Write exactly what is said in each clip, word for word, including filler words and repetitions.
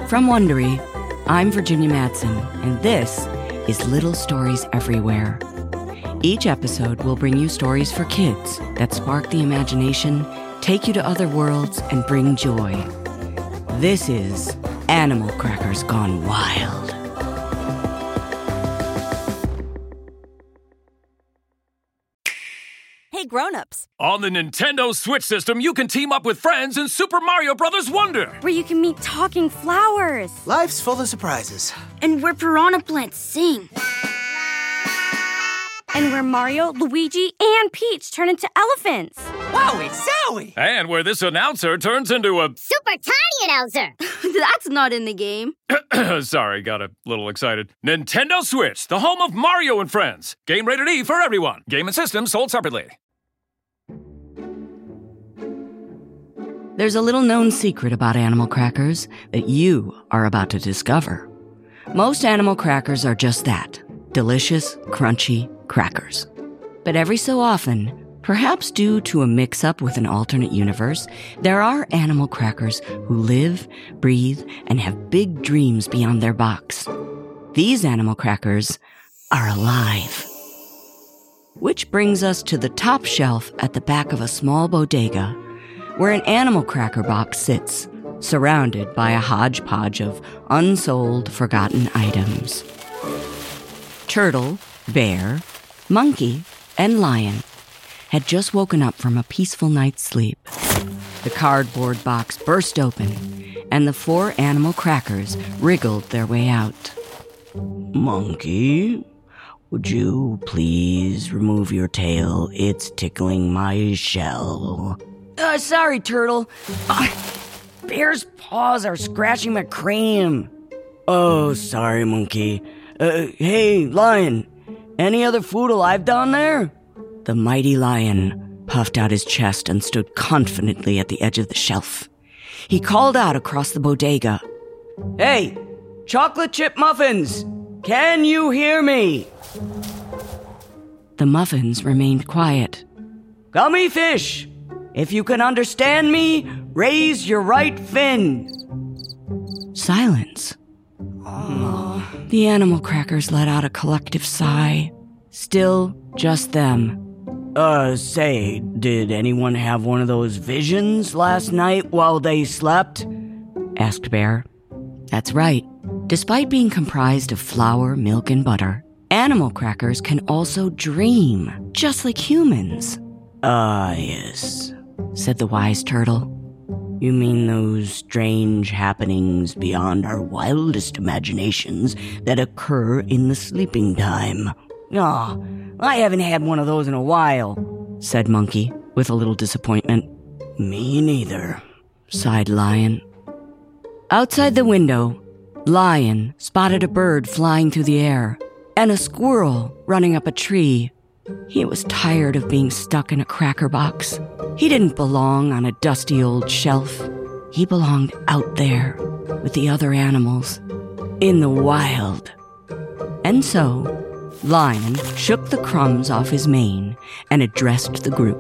From Wondery, I'm Virginia Madsen, and this is Little Stories Everywhere. Each episode will bring you stories for kids that spark the imagination, take you to other worlds, and bring joy. This is Animal Crackers Gone Wild. Hey, grown-ups. On the Nintendo Switch system, you can team up with friends in Super Mario Bros. Wonder. Where you can meet talking flowers. Life's full of surprises. And where piranha plants sing. And where Mario, Luigi, and Peach turn into elephants. Wowie zowie! And where this announcer turns into a... Super tiny announcer! That's not in the game. Sorry, got a little excited. Nintendo Switch, the home of Mario and Friends. Game rated E for everyone. Game and system sold separately. There's a little-known secret about animal crackers that you are about to discover. Most animal crackers are just that, delicious, crunchy crackers. But every so often, perhaps due to a mix-up with an alternate universe, there are animal crackers who live, breathe, and have big dreams beyond their box. These animal crackers are alive. Which brings us to the top shelf at the back of a small bodega, where an animal cracker box sits, surrounded by a hodgepodge of unsold, forgotten items. Turtle, bear, monkey, and lion had just woken up from a peaceful night's sleep. The cardboard box burst open, and the four animal crackers wriggled their way out. Monkey, would you please remove your tail? It's tickling my shell. Uh, sorry, Turtle. Uh, Bear's paws are scratching my cranium. Oh, sorry, Monkey. Uh, hey, Lion, any other food alive down there? The mighty lion puffed out his chest and stood confidently at the edge of the shelf. He called out across the bodega, "Hey, chocolate chip muffins! Can you hear me?" The muffins remained quiet. "Gummy fish! If you can understand me, raise your right fin." Silence. Aww. The animal crackers let out a collective sigh. Still just them. Uh, say, did anyone have one of those visions last night while they slept? Asked Bear. That's right. Despite being comprised of flour, milk, and butter, animal crackers can also dream, just like humans. Ah, yes, said the wise turtle. You mean those strange happenings beyond our wildest imaginations that occur in the sleeping time. Aw, oh, I haven't had one of those in a while, said Monkey with a little disappointment. Me neither, sighed Lion. Outside the window, Lion spotted a bird flying through the air and a squirrel running up a tree. He was tired of being stuck in a cracker box. He didn't belong on a dusty old shelf. He belonged out there with the other animals, in the wild. And so, Lion shook the crumbs off his mane and addressed the group.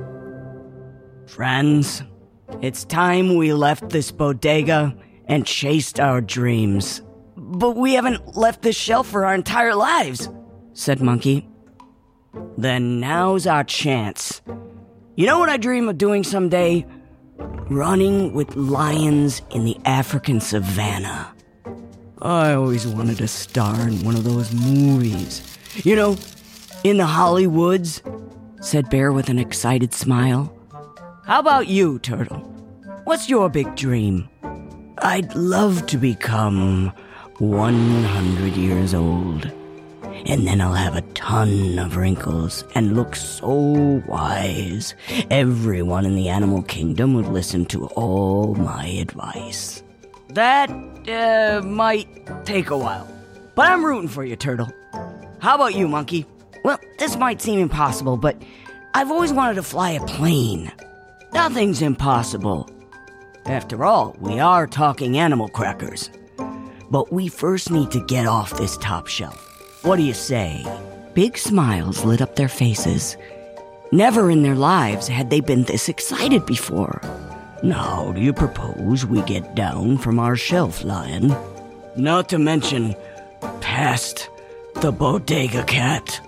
Friends, it's time we left this bodega and chased our dreams. But we haven't left this shelf for our entire lives, said Monkey. Then now's our chance. You know what I dream of doing someday? Running with lions in the African savannah. I always wanted to star in one of those movies. You know, in the Hollywoods, said Bear with an excited smile. How about you, Turtle? What's your big dream? I'd love to become one hundred years old. And then I'll have a ton of wrinkles and look so wise. Everyone in the animal kingdom would listen to all my advice. That, uh, might take a while. But I'm rooting for you, Turtle. How about you, Monkey? Well, this might seem impossible, but I've always wanted to fly a plane. Nothing's impossible. After all, we are talking animal crackers. But we first need to get off this top shelf. What do you say? Big smiles lit up their faces. Never in their lives had they been this excited before. Now, do you propose we get down from our shelf, Lion? Not to mention, past the Bodega Cat.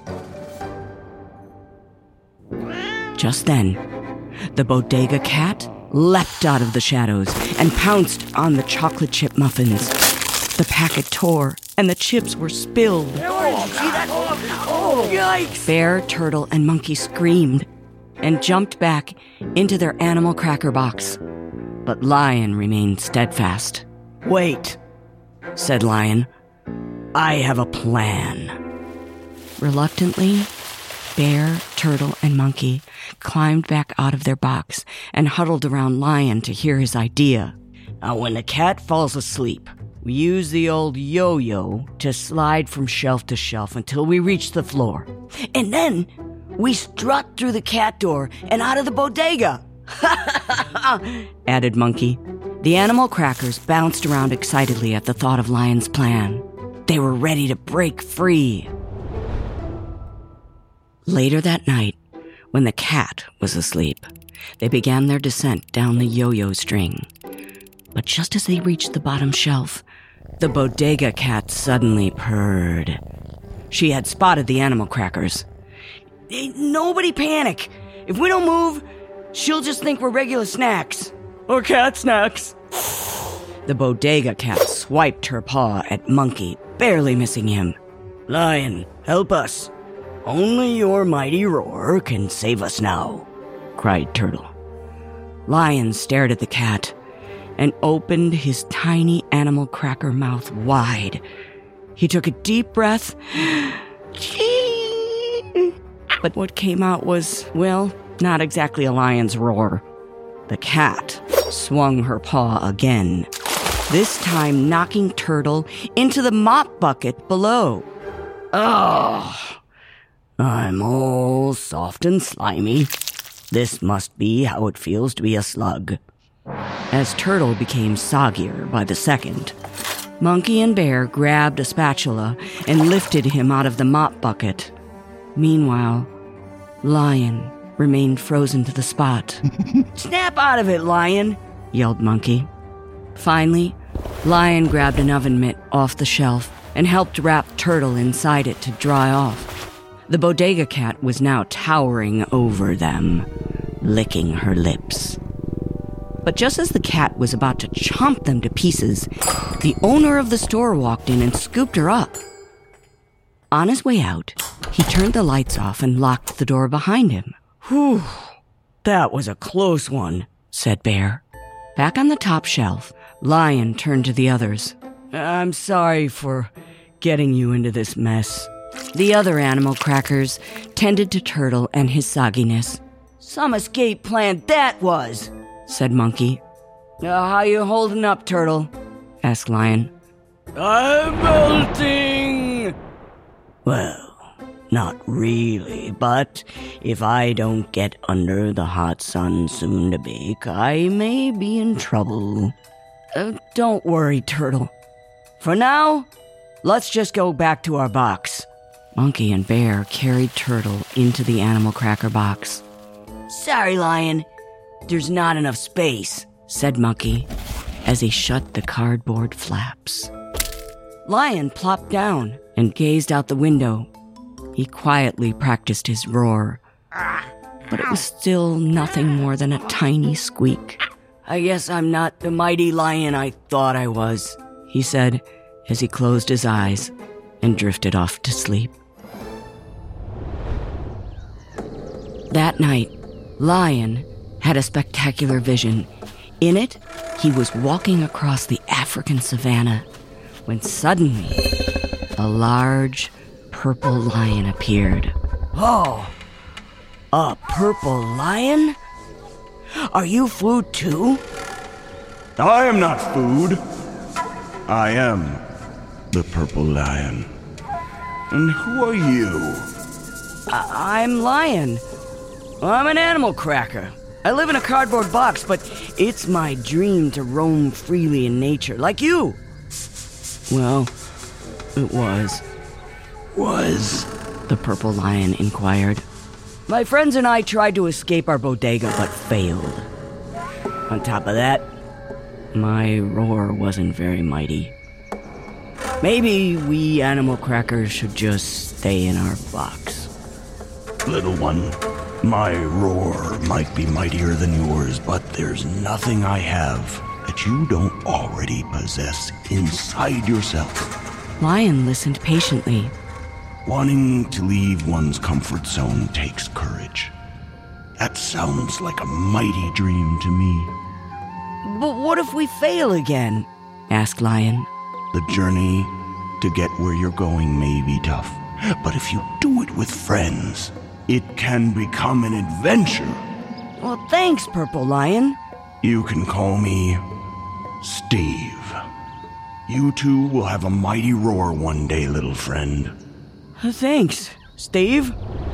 Just then, the Bodega Cat leapt out of the shadows and pounced on the chocolate chip muffins. The packet tore, and the chips were spilled. Oh, Yikes! Bear, Turtle, and Monkey screamed and jumped back into their animal cracker box. But Lion remained steadfast. Wait, said Lion. I have a plan. Reluctantly, Bear, Turtle, and Monkey climbed back out of their box and huddled around Lion to hear his idea. Now, when the cat falls asleep, we use the old yo-yo to slide from shelf to shelf until we reach the floor. And then we strut through the cat door and out of the bodega, added Monkey. The animal crackers bounced around excitedly at the thought of Lion's plan. They were ready to break free. Later that night, when the cat was asleep, they began their descent down the yo-yo string. But just as they reached the bottom shelf, the Bodega Cat suddenly purred. She had spotted the animal crackers. Hey, nobody panic! If we don't move, she'll just think we're regular snacks. Or cat snacks. The Bodega Cat swiped her paw at Monkey, barely missing him. Lion, help us. Only your mighty roar can save us now, cried Turtle. Lion stared at the cat and opened his tiny animal cracker mouth wide. He took a deep breath. But what came out was, well, not exactly a lion's roar. The cat swung her paw again, this time knocking Turtle into the mop bucket below. Oh, I'm all soft and slimy. This must be how it feels to be a slug. As Turtle became soggier by the second, Monkey and Bear grabbed a spatula and lifted him out of the mop bucket. Meanwhile, Lion remained frozen to the spot. Snap out of it, Lion, yelled Monkey. Finally, Lion grabbed an oven mitt off the shelf and helped wrap Turtle inside it to dry off. The Bodega Cat was now towering over them, licking her lips. But just as the cat was about to chomp them to pieces, the owner of the store walked in and scooped her up. On his way out, he turned the lights off and locked the door behind him. Whew, that was a close one, said Bear. Back on the top shelf, Lion turned to the others. I'm sorry for getting you into this mess. The other animal crackers tended to Turtle and his sogginess. Some escape plan that was, said Monkey. Uh, how you holding up, Turtle? Asked Lion. I'm melting! Well, not really, but if I don't get under the hot sun soon to bake, I may be in trouble. Uh, don't worry, Turtle. For now, let's just go back to our box. Monkey and Bear carried Turtle into the animal cracker box. Sorry, Lion. There's not enough space, said Monkey as he shut the cardboard flaps. Lion plopped down and gazed out the window. He quietly practiced his roar, but it was still nothing more than a tiny squeak. I guess I'm not the mighty lion I thought I was, he said as he closed his eyes and drifted off to sleep. That night, Lion had a spectacular vision. In it, he was walking across the African savanna when suddenly a large purple lion appeared. Oh, a purple lion? Are you food too? I am not food. I am the purple lion. And who are you? I- I'm Lion. I'm an animal cracker. I live in a cardboard box, but it's my dream to roam freely in nature, like you. Well, it was. Was? The purple lion inquired. My friends and I tried to escape our bodega, but failed. On top of that, my roar wasn't very mighty. Maybe we animal crackers should just stay in our box. Little one, my roar might be mightier than yours, but there's nothing I have that you don't already possess inside yourself. Lion listened patiently. Wanting to leave one's comfort zone takes courage. That sounds like a mighty dream to me. But what if we fail again? Asked Lion. The journey to get where you're going may be tough, but if you do it with friends, it can become an adventure. Well, thanks, Purple Lion. You can call me Steve. You two will have a mighty roar one day, little friend. Thanks, Steve.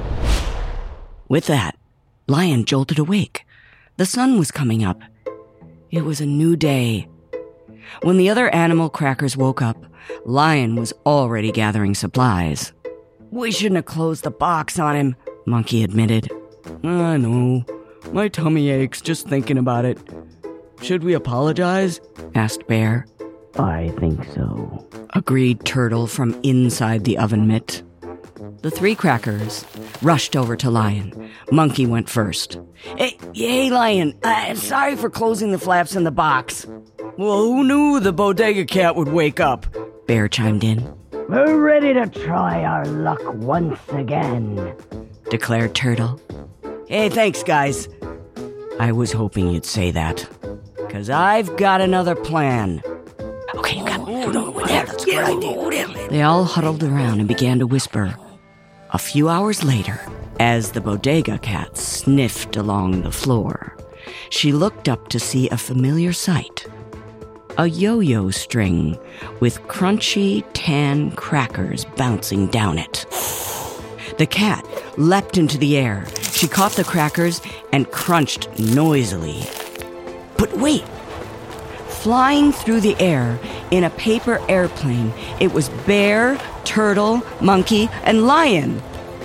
With that, Lion jolted awake. The sun was coming up. It was a new day. When the other animal crackers woke up, Lion was already gathering supplies. We shouldn't have closed the box on him, Monkey admitted. I know. My tummy aches just thinking about it. Should we apologize? Asked Bear. I think so, agreed Turtle from inside the oven mitt. The three crackers rushed over to Lion. Monkey went first. Hey, hey Lion, I'm sorry for closing the flaps in the box. Well, who knew the bodega cat would wake up? Bear chimed in. We're ready to try our luck once again, declared Turtle. Hey, thanks, guys. I was hoping you'd say that, because I've got another plan. Okay, you got over there. That's a good idea. They all huddled around and began to whisper. A few hours later, as the bodega cat sniffed along the floor, she looked up to see a familiar sight. A yo-yo string with crunchy tan crackers bouncing down it. The cat leapt into the air. She caught the crackers and crunched noisily. But wait! Flying through the air in a paper airplane, it was Bear, Turtle, Monkey, and Lion.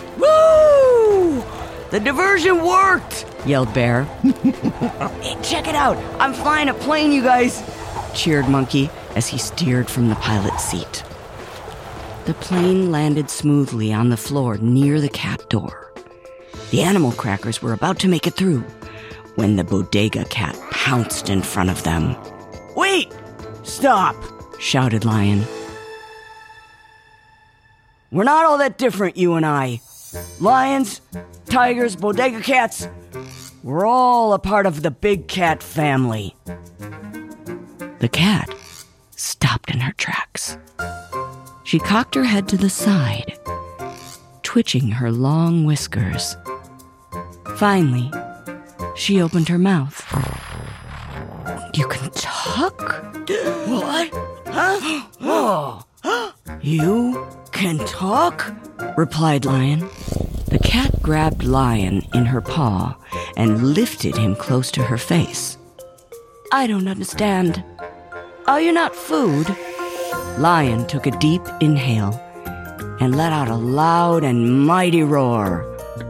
Woo! The diversion worked! Yelled Bear. Hey, check it out! I'm flying a plane, you guys! Cheered Monkey as he steered from the pilot's seat. The plane landed smoothly on the floor near the cat door. The animal crackers were about to make it through when the bodega cat pounced in front of them. Wait! Stop! Shouted Lion. We're not all that different, you and I. Lions, tigers, bodega cats, we're all a part of the big cat family. The cat stopped in her tracks. She cocked her head to the side, twitching her long whiskers. Finally, she opened her mouth. You can talk? What? Huh? Oh. You can talk? Replied Lion. The cat grabbed Lion in her paw and lifted him close to her face. I don't understand. Are you not food? Lion took a deep inhale and let out a loud and mighty roar.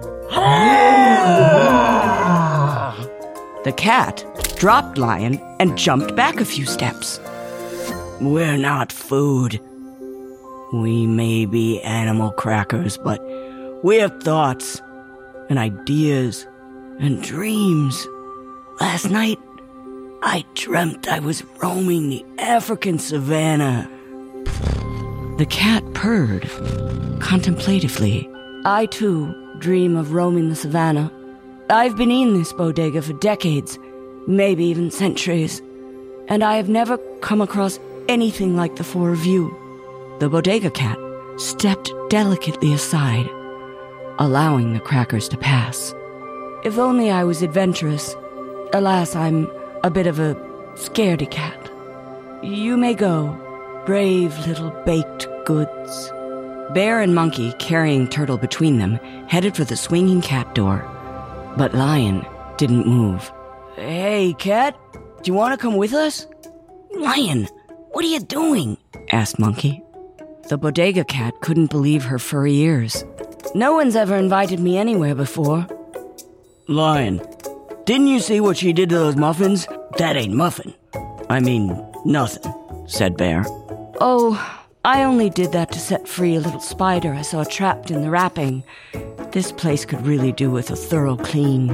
The cat dropped Lion and jumped back a few steps. We're not food. We may be animal crackers, but we have thoughts and ideas and dreams. Last night, I dreamt I was roaming the African savannah. The cat purred contemplatively. I, too, dream of roaming the savannah. I've been in this bodega for decades, maybe even centuries, and I have never come across anything like the four of you. The bodega cat stepped delicately aside, allowing the crackers to pass. If only I was adventurous. Alas, I'm a bit of a scaredy cat. You may go, brave little baked goods. Bear and Monkey, carrying Turtle between them, headed for the swinging cat door. But Lion didn't move. Hey, cat, do you want to come with us? Lion, what are you doing? Asked Monkey. The bodega cat couldn't believe her furry ears. No one's ever invited me anywhere before. Lion, didn't you see what she did to those muffins? That ain't muffin. I mean, nothing, said Bear. Oh, I only did that to set free a little spider I saw trapped in the wrapping. This place could really do with a thorough clean.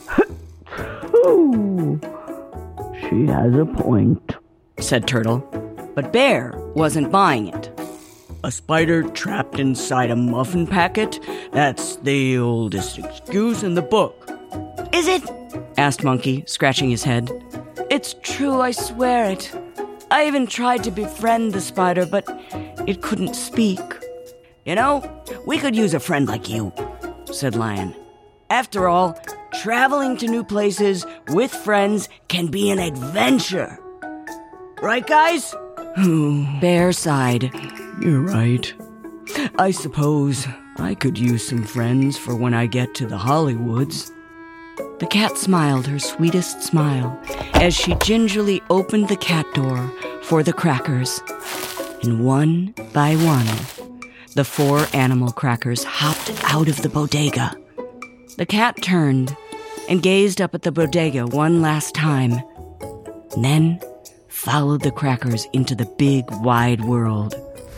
Ooh, she has a point, said Turtle. But Bear wasn't buying it. A spider trapped inside a muffin packet? That's the oldest excuse in the book. Is it? Asked Monkey, scratching his head. It's true, I swear it. I even tried to befriend the spider, but it couldn't speak. You know, we could use a friend like you, said Lion. After all, traveling to new places with friends can be an adventure. Right, guys? Bear sighed. You're right. I suppose I could use some friends for when I get to the Hollywoods. The cat smiled her sweetest smile as she gingerly opened the cat door for the crackers. And one by one, the four animal crackers hopped out of the bodega. The cat turned and gazed up at the bodega one last time, and then followed the crackers into the big, wide world.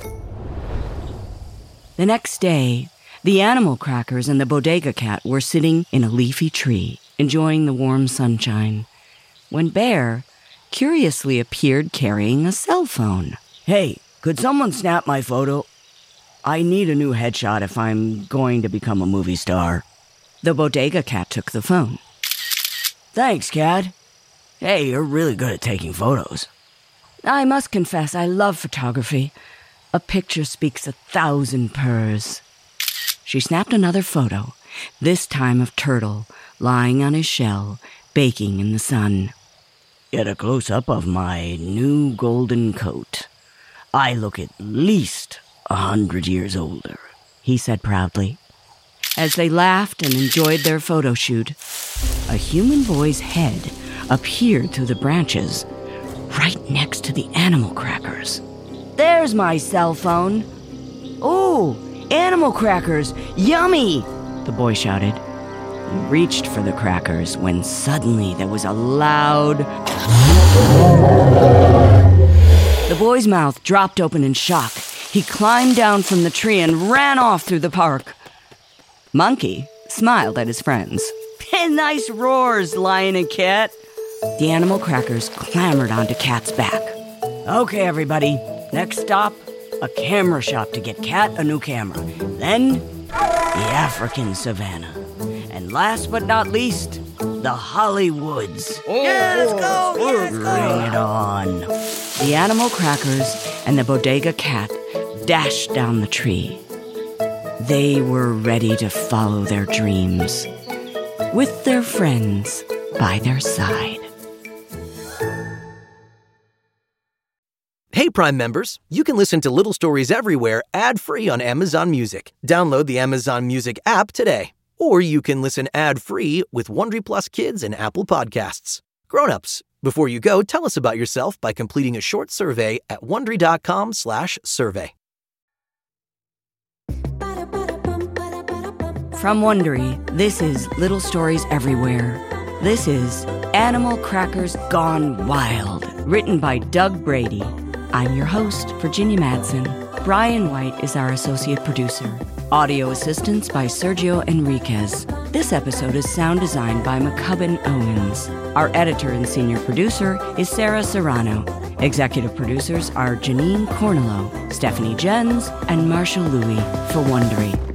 The next day, the animal crackers and the bodega cat were sitting in a leafy tree, enjoying the warm sunshine, when Bear curiously appeared carrying a cell phone. Hey, could someone snap my photo? I need a new headshot if I'm going to become a movie star. The bodega cat took the phone. Thanks, Cat. Hey, you're really good at taking photos. I must confess, I love photography. A picture speaks a thousand purrs. She snapped another photo, this time of Turtle, lying on his shell, baking in the sun. Get a close-up of my new golden coat. I look at least a hundred years older, he said proudly. As they laughed and enjoyed their photo shoot, a human boy's head appeared through the branches, right next to the animal crackers. There's my cell phone. Ooh, animal crackers, yummy, the boy shouted. He reached for the crackers when suddenly there was a loud... The boy's mouth dropped open in shock. He climbed down from the tree and ran off through the park. Monkey smiled at his friends. Nice roars, Lion and Cat. The animal crackers clambered onto Cat's back. Okay, everybody. Next stop, a camera shop to get Cat a new camera. Then, the African savannah. And last but not least, the Hollywoods. Oh, yeah, let's go! Yeah, let's Bring go. it on. The animal crackers and the bodega cat dashed down the tree. They were ready to follow their dreams, with their friends by their side. Hey, Prime members, you can listen to Little Stories everywhere ad-free on Amazon Music. Download the Amazon Music app today. Or you can listen ad-free with Wondery Plus Kids and Apple Podcasts. Grown-ups, before you go, tell us about yourself by completing a short survey at Wondery.com slash survey. From Wondery, this is Little Stories Everywhere. This is Animal Crackers Gone Wild, written by Doug Brady. I'm your host, Virginia Madsen. Brian White is our associate producer. Audio assistance by Sergio Enriquez. This episode is sound designed by McCubbin Owens. Our editor and senior producer is Sarah Serrano. Executive producers are Janine Cornello, Stephanie Jens, and Marshall Louie for Wondery.